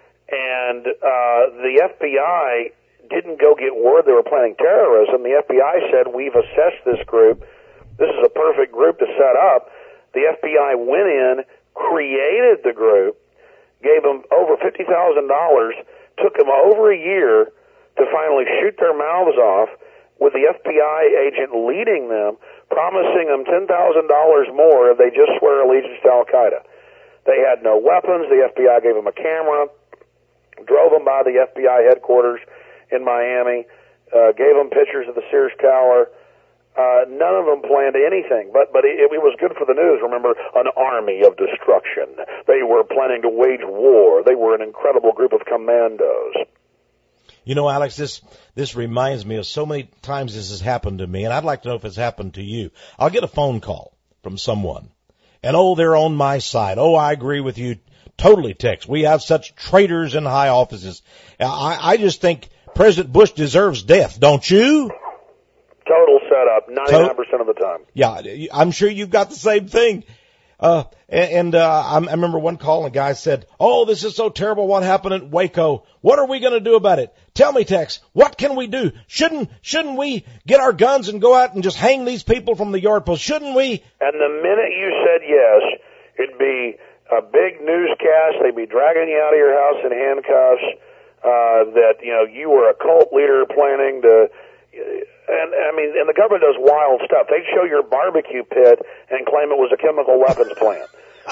And uh, the F B I didn't go get word they were planning terrorism. The F B I said, we've assessed this group. This is a perfect group to set up. The F B I went in, created the group, gave them over fifty thousand dollars, took them over a year to finally shoot their mouths off, with the F B I agent leading them, promising them ten thousand dollars more if they just swear allegiance to Al-Qaeda. They had no weapons. The F B I gave them a camera, drove them by the F B I headquarters in Miami, uh, gave them pictures of the Sears Tower, Uh, none of them planned anything, but but it, it was good for the news. Remember, an army of destruction. They were planning to wage war. They were an incredible group of commandos. You know, Alex, this this reminds me of so many times this has happened to me, and I'd like to know if it's happened to you. I'll get a phone call from someone, and oh, they're on my side. Oh, I agree with you totally, Tex. We have such traitors in high offices. I, I just think President Bush deserves death, don't you? Total setup, ninety-nine percent of the time. Yeah, I'm sure you've got the same thing. Uh, and, and uh, I remember one call and a guy said, oh, this is so terrible what happened at Waco. What are we going to do about it? Tell me, Tex, what can we do? Shouldn't, shouldn't we get our guns and go out and just hang these people from the yard post? Shouldn't we? And the minute you said yes, it'd be a big newscast. They'd be dragging you out of your house in handcuffs, uh, that, you know, you were a cult leader planning to, and I mean, and the government does wild stuff. They'd show your barbecue pit and claim it was a chemical weapons plant.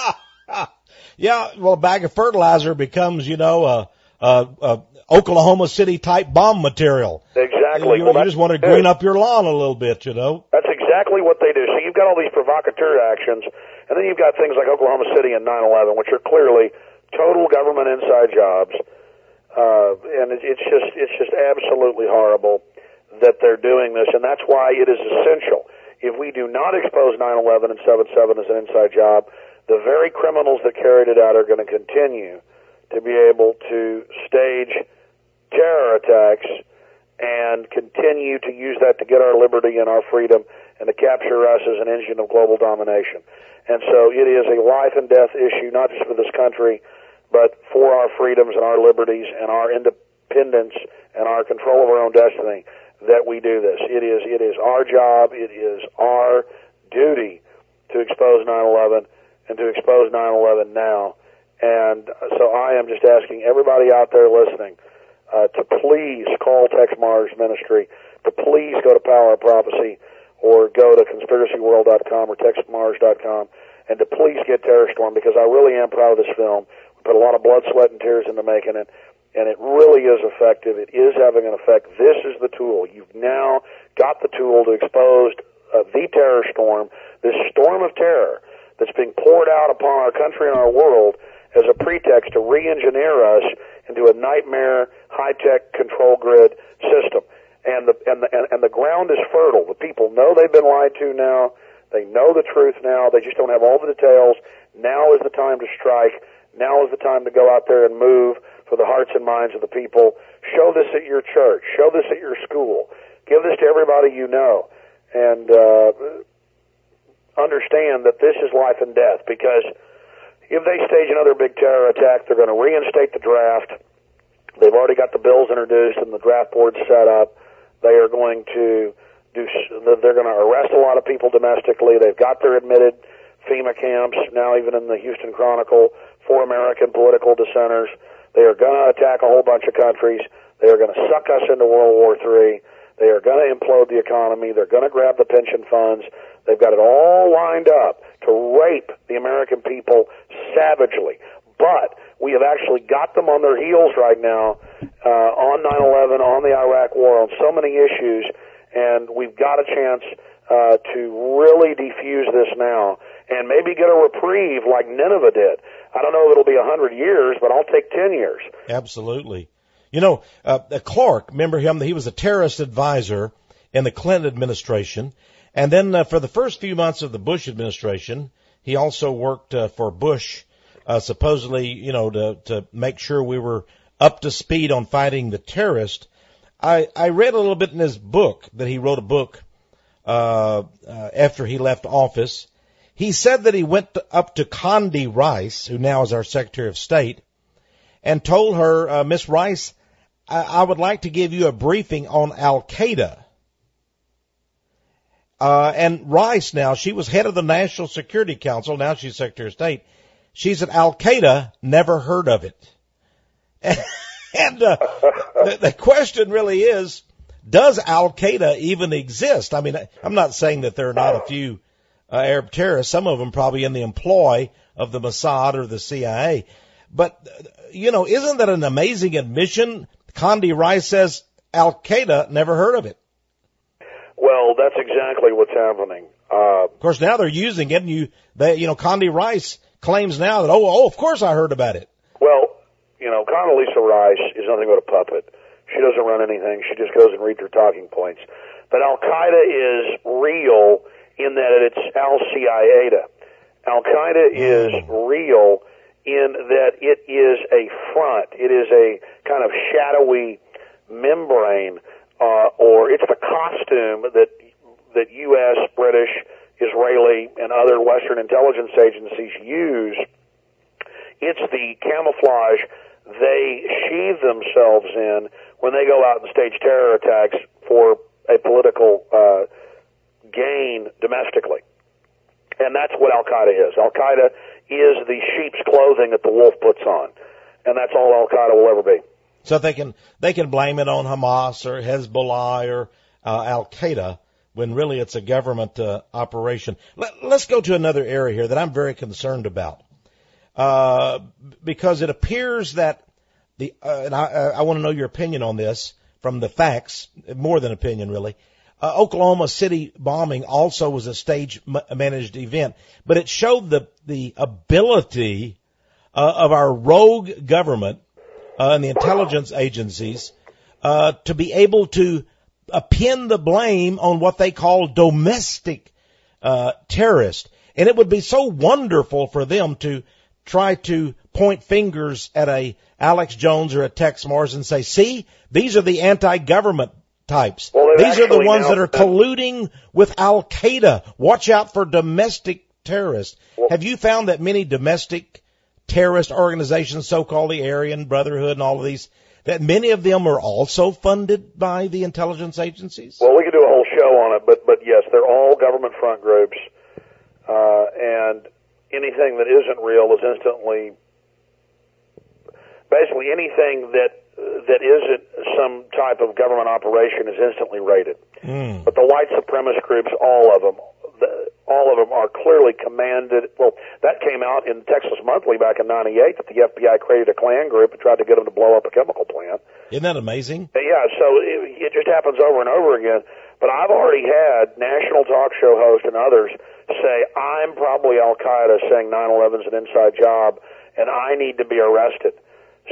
Yeah, well, a bag of fertilizer becomes, you know, a, a, a Oklahoma City type bomb material. Exactly. You, well, you just want to green up your lawn a little bit, you know. That's exactly what they do. So you've got all these provocateur actions, and then you've got things like Oklahoma City and nine eleven, which are clearly total government inside jobs. Uh, and it, it's just, it's just absolutely horrible that they're doing this, and that's why it is essential. If we do not expose nine eleven and seven seven as an inside job, the very criminals that carried it out are going to continue to be able to stage terror attacks and continue to use that to get our liberty and our freedom and to capture us as an engine of global domination. And so it is a life and death issue, not just for this country, but for our freedoms and our liberties and our independence and our control of our own destiny, that we do this. It is it is our job, it is our duty to expose nine eleven and to expose nine eleven now. And so I am just asking everybody out there listening uh, to please call Tex Mars Ministry, to please go to Power of Prophecy or go to conspiracy world dot com or tex mars dot com, and to please get Terror Storm, because I really am proud of this film. We put a lot of blood, sweat, and tears into making it. And it really is effective. It is having an effect. This is the tool. You've now got the tool to expose uh, the terror storm, this storm of terror that's being poured out upon our country and our world as a pretext to re-engineer us into a nightmare high-tech control grid system. And the, and the, and, and the ground is fertile. The people know they've been lied to now. They know the truth now. They just don't have all the details. Now is the time to strike. Now is the time to go out there and move for the hearts and minds of the people. Show this at your church. Show this at your school. Give this to everybody you know. And uh, understand that this is life and death, because if they stage another big terror attack, they're going to reinstate the draft. They've already got the bills introduced and the draft board set up. They are going to do, they're going to arrest a lot of people domestically. They've got their admitted FEMA camps, now even in the Houston Chronicle, for American political dissenters. They are going to attack a whole bunch of countries. They are going to suck us into World War Three. They are going to implode the economy. They're going to grab the pension funds. They've got it all lined up to rape the American people savagely. But we have actually got them on their heels right now uh, on nine eleven, on the Iraq War, on so many issues, and we've got a chance uh, to really defuse this now and maybe get a reprieve like Nineveh did. I don't know if it'll be a hundred years, but I'll take ten years. Absolutely. You know, uh, Clark, remember him? He was a terrorist advisor in the Clinton administration. And then uh, for the first few months of the Bush administration, he also worked uh, for Bush, uh, supposedly, you know, to, to make sure we were up to speed on fighting the terrorist. I, I read a little bit in his book, that he wrote a book uh, uh after he left office. He said that he went to, up to Condi Rice, who now is our Secretary of State, and told her, uh, Miss Rice, I, I would like to give you a briefing on Al-Qaeda. Uh, and Rice now, she was head of the National Security Council. Now she's Secretary of State. She said, Al-Qaeda, never heard of it. And, and uh, the, the question really is, does Al-Qaeda even exist? I mean, I'm not saying that there are not a few Uh, Arab terrorists, some of them probably in the employ of the Mossad or the C I A. But, you know, isn't that an amazing admission? Condi Rice says Al-Qaeda, never heard of it. Well, that's exactly what's happening. Uh, of course, now they're using it, and you, they, you know, Condi Rice claims now that, oh, oh, of course I heard about it. Well, you know, Condoleezza Rice is nothing but a puppet. She doesn't run anything. She just goes and reads her talking points. But Al-Qaeda is real in that it's Al-Qaeda. Al-Qaeda is real in that it is a front. It is a kind of shadowy membrane, uh, or it's the costume that that U S, British, Israeli, and other Western intelligence agencies use. It's the camouflage they sheathe themselves in when they go out and stage terror attacks for a political uh, gain domestically. And that's what Al-Qaeda is. Al-Qaeda is the sheep's clothing that the wolf puts on. And that's all Al-Qaeda will ever be. So they can they can blame it on Hamas or Hezbollah or uh, Al-Qaeda when really it's a government uh, operation. Let, let's go to another area here that I'm very concerned about. Uh, because it appears that the, uh, and I, I want to know your opinion on this from the facts, more than opinion really. Uh, Oklahoma City bombing also was a stage managed event, but it showed the, the ability uh, of our rogue government uh, and the intelligence agencies uh, to be able to uh, pin the blame on what they call domestic uh, terrorists. And it would be so wonderful for them to try to point fingers at a Alex Jones or a Tex Mars and say, see, these are the anti-government types. Well, these are the ones now, that are colluding with Al-Qaeda. Watch out for domestic terrorists. Well, have you found that many domestic terrorist organizations, so-called the Aryan Brotherhood and all of these, that many of them are also funded by the intelligence agencies? Well, we could do a whole show on it, but, but yes, they're all government front groups, uh, and anything that isn't real is instantly, basically anything that that isn't some type of government operation is instantly raided. Mm. But the white supremacist groups, all of them, the, all of them are clearly commanded. Well, that came out in Texas Monthly back in ninety-eight that the F B I created a Klan group and tried to get them to blow up a chemical plant. Isn't that amazing? Yeah, so it, it just happens over and over again. But I've already had national talk show hosts and others say, I'm probably Al-Qaeda saying nine eleven's an inside job and I need to be arrested.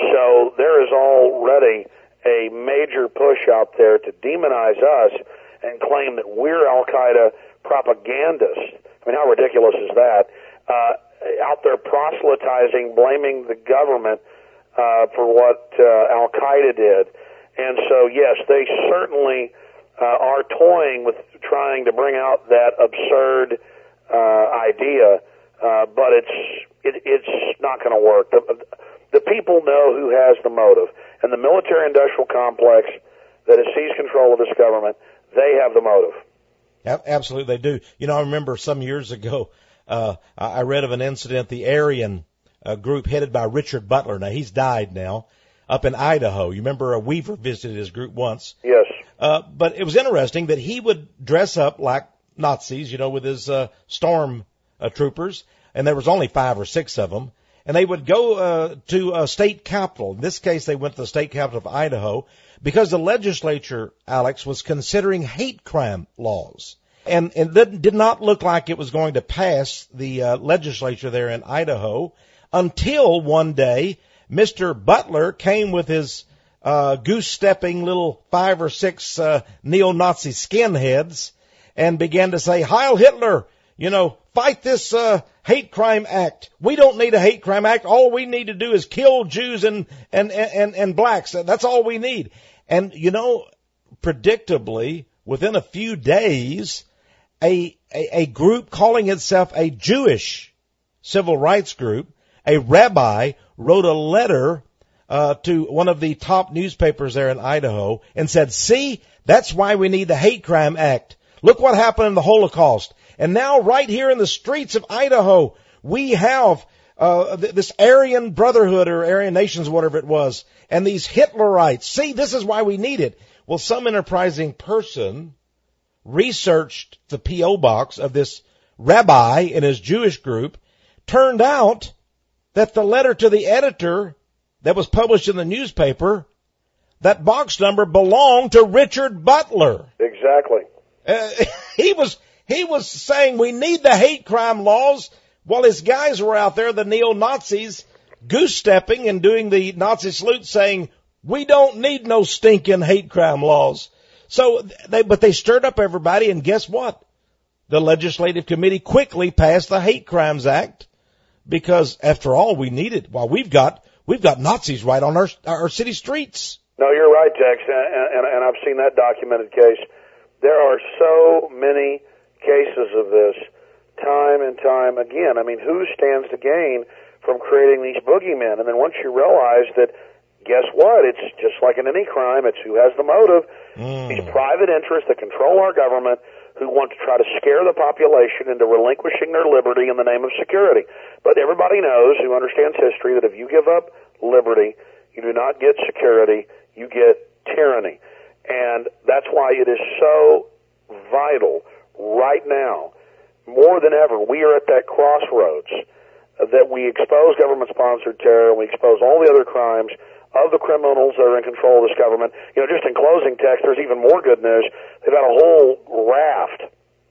So there is already a major push out there to demonize us and claim that we're Al-Qaeda propagandists. I mean, how ridiculous is that? Uh, out there proselytizing, blaming the government uh, for what uh, Al-Qaeda did. And so, yes, they certainly uh, are toying with trying to bring out that absurd uh, idea, uh, but it's it, it's not going to work. The, the people know who has the motive, and the military-industrial complex that has seized control of this government, they have the motive. Absolutely, they do. You know, I remember some years ago, uh, I read of an incident, the Aryan uh, group headed by Richard Butler. Now, he's died now, up in Idaho. You remember uh, Weaver visited his group once. Yes. Uh, but it was interesting that he would dress up like Nazis, you know, with his uh, storm uh, troopers, and there was only five or six of them. And they would go uh, to a state capital. In this case, they went to the state capital of Idaho because the legislature, Alex, was considering hate crime laws. And, and it did not look like it was going to pass the uh, legislature there in Idaho until one day Mister Butler came with his uh, goose-stepping little five or six uh, neo-Nazi skinheads and began to say, Heil Hitler, you know, fight this uh, hate crime act. We don't need a hate crime act. All we need to do is kill Jews and, and, and, and blacks. That's all we need. And, you know, predictably, within a few days, a, a, a group calling itself a Jewish civil rights group, a rabbi, wrote a letter uh, to one of the top newspapers there in Idaho and said, see, that's why we need the hate crime act. Look what happened in the Holocaust. And now right here in the streets of Idaho, we have uh, th- this Aryan Brotherhood or Aryan Nations, whatever it was, and these Hitlerites. See, this is why we need it. Well, some enterprising person researched the P O box of this rabbi and his Jewish group. Turned out that the letter to the editor that was published in the newspaper, that box number belonged to Richard Butler. Exactly. Uh, he was he was saying we need the hate crime laws while his guys were out there, the neo-Nazis, goose-stepping and doing the Nazi salute saying, we don't need no stinking hate crime laws. So they, but they stirred up everybody, and guess what? The legislative committee quickly passed the Hate Crimes Act because, after all, we need it. While we've got we've got Nazis right on our our city streets. No, you're right, Tex, and, and, and I've seen that documented case. There are so many cases of this, time and time again. I mean, who stands to gain from creating these boogeymen? And then once you realize that, guess what? It's just like in any crime. It's who has the motive. Mm. These private interests that control our government who want to try to scare the population into relinquishing their liberty in the name of security. But everybody knows, who understands history, that if you give up liberty, you do not get security, you get tyranny. And that's why it is so vital right now, more than ever, we are at that crossroads that we expose government-sponsored terror, and we expose all the other crimes of the criminals that are in control of this government. You know, just in closing, Tex, there's even more good news. They've had a whole raft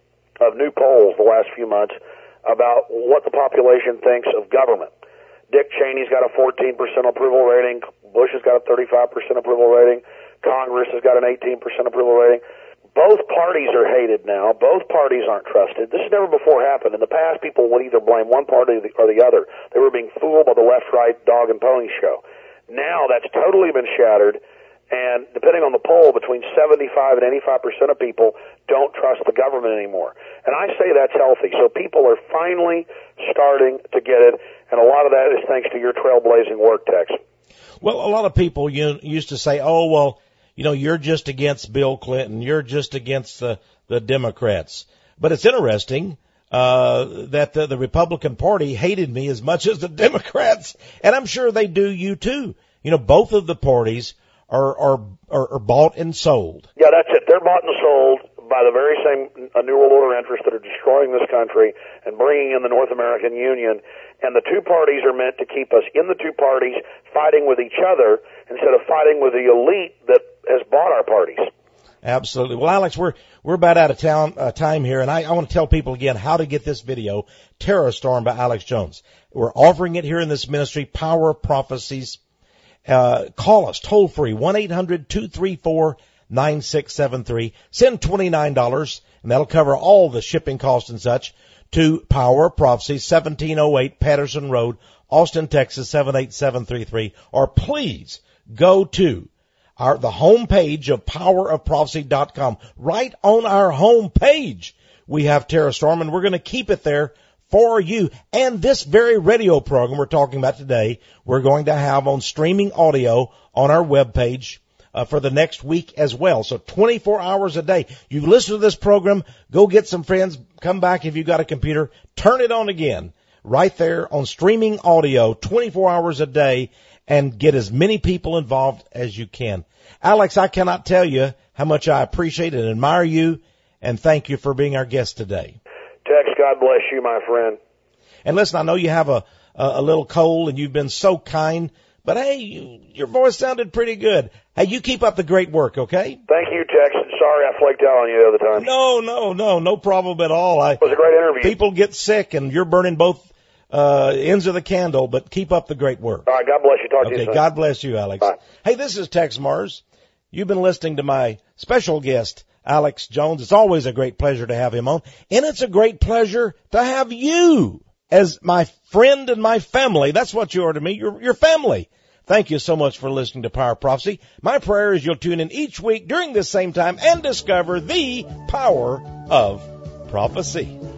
of new polls the last few months about what the population thinks of government. Dick Cheney's got a fourteen percent approval rating. Bush has got a thirty-five percent approval rating. Congress has got an eighteen percent approval rating. Both parties are hated now. Both parties aren't trusted. This has never before happened. In the past, people would either blame one party or the, or the other. They were being fooled by the left-right dog and pony show. Now that's totally been shattered, and depending on the poll, between seventy-five and eighty-five percent of people don't trust the government anymore. And I say that's healthy. So people are finally starting to get it, and a lot of that is thanks to your trailblazing work, Tex. Well, a lot of people you, used to say, oh, well, you know, you're just against Bill Clinton. You're just against the, the Democrats. But it's interesting uh that the, the Republican Party hated me as much as the Democrats, and I'm sure they do you too. You know, both of the parties are are are, are bought and sold. Yeah, that's it. They're bought and sold by the very same uh, New World Order interests that are destroying this country and bringing in the North American Union. And the two parties are meant to keep us in the two parties fighting with each other instead of fighting with the elite that has bought our parties. Absolutely. Well, Alex, we're we're about out of town, uh, time here, and I, I want to tell people again how to get this video, Terror Storm by Alex Jones. We're offering it here in this ministry, Power Prophecies. Uh, call us toll free, one eight hundred two three four nine six seven three. Send twenty-nine dollars, and that'll cover all the shipping costs and such, to Power Prophecy, seventeen oh eight Patterson Road, Austin, Texas, seven eight seven three three. Or please go to our the home page of power of prophecy dot com. Right on our home page, we have Terror Storm, and we're going to keep it there for you. And this very radio program we're talking about today, we're going to have on streaming audio on our webpage uh, for the next week as well. So twenty-four hours a day. You listen to this program, go get some friends, come back if you've got a computer, turn it on again, right there on streaming audio, twenty-four hours a day, and get as many people involved as you can. Alex, I cannot tell you how much I appreciate and admire you, and thank you for being our guest today. Tex, God bless you, my friend. And listen, I know you have a, a, a little cold, and you've been so kind, but hey, you, your voice sounded pretty good. Hey, you keep up the great work, okay? Thank you, Tex. Sorry I flaked out on you the other time. No, no, no, no problem at all. I, it was a great interview. People get sick, and you're burning both uh ends of the candle, but keep up the great work. All right, God bless you. Talk okay, to you soon. God bless you, Alex. Bye. Hey, this is Tex Mars. You've been listening to my special guest, Alex Jones. It's always a great pleasure to have him on, and it's a great pleasure to have you as my friend and my family. That's what you are to me. You're your family. Thank you so much for listening to Power Prophecy. My prayer is you'll tune in each week during this same time and discover the power of prophecy.